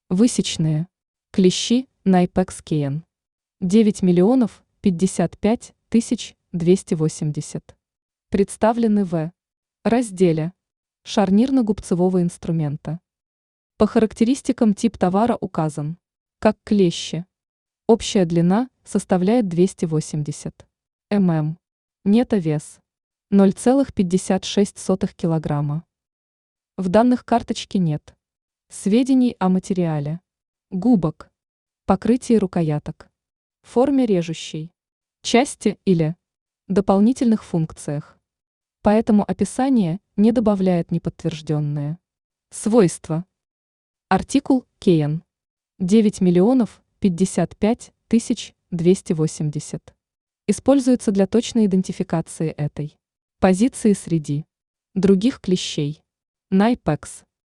Высечные. Клещи Найпекс Кейн. 9 миллионов 55 тысяч 280. Представлены в разделе шарнирно-губцевого инструмента. По характеристикам тип товара указан как клещи. Общая длина составляет 280 мм. Нетовес 0,56 килограмма. В данных карточки нет сведений о материале губок, покрытии рукояток, форме режущей части или дополнительных функциях. Поэтому описание не добавляет неподтвержденные свойства. Артикул Кейн. 9 миллионов 55 тысяч 280. Используется для точной идентификации этой позиции среди других клещей. Найпекс.